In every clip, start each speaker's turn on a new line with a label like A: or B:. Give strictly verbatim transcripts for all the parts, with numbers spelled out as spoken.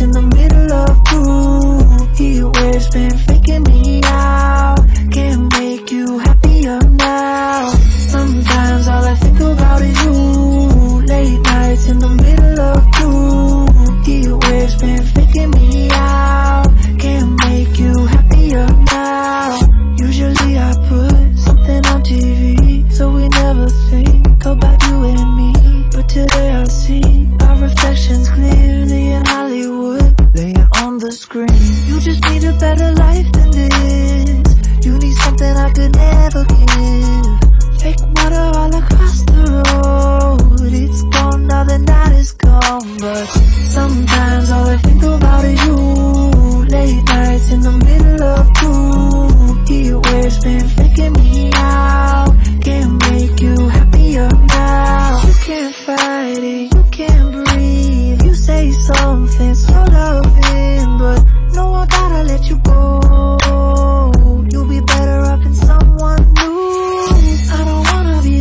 A: in the middle of June. Heat waves been faking me out. Can't make you happier now. Sometimes all I think about is you. Late nights in the middle of June. Heat waves been faking me out. Can't make you happier now. Usually I put something on T V, so we never think about you and me. But today I see our reflections clearly in Hollywood, laying on the screen. You just need a better life than this. You need something I could never give. Fake water all across the road. It's gone now, the night is gone. But sometimes all I think about is you. Late nights in the middle of June. Heat waves been faking me out. Can't make you happier now. You can't fight it, you can't breathe. You say something so loving, but no, I gotta let you go. You'll be better off in someone new. I don't wanna be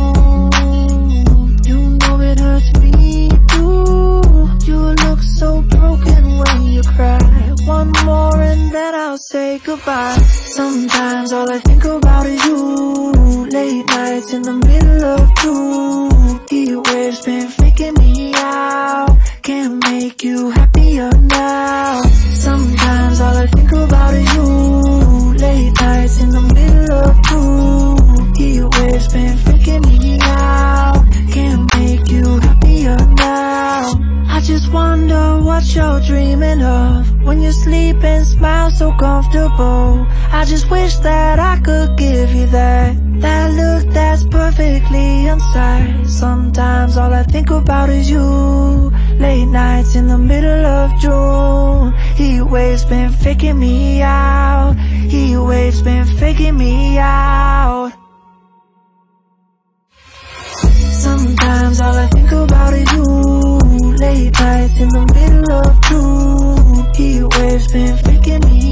A: alone. You know it hurts me too. You look so broken when you cry. One more and then I'll say goodbye. Sometimes all I think about is you. Late nights in the middle of June. Heat waves been faking me out. Can't make you happier now. Sometimes all I think about is you. Late nights in the middle of June. Heat waves been faking me out. Can't make you happier now. I just wonder what you're dreaming of when you sleep and smile so comfortable. I just wish that I could give you that That look that's perfectly inside. Sometimes all I think about is you. Late nights in the middle of June. Heat waves been faking me out. Heat waves been faking me out. Sometimes all I think about is you. Late nights in the middle of June. Heat waves been faking me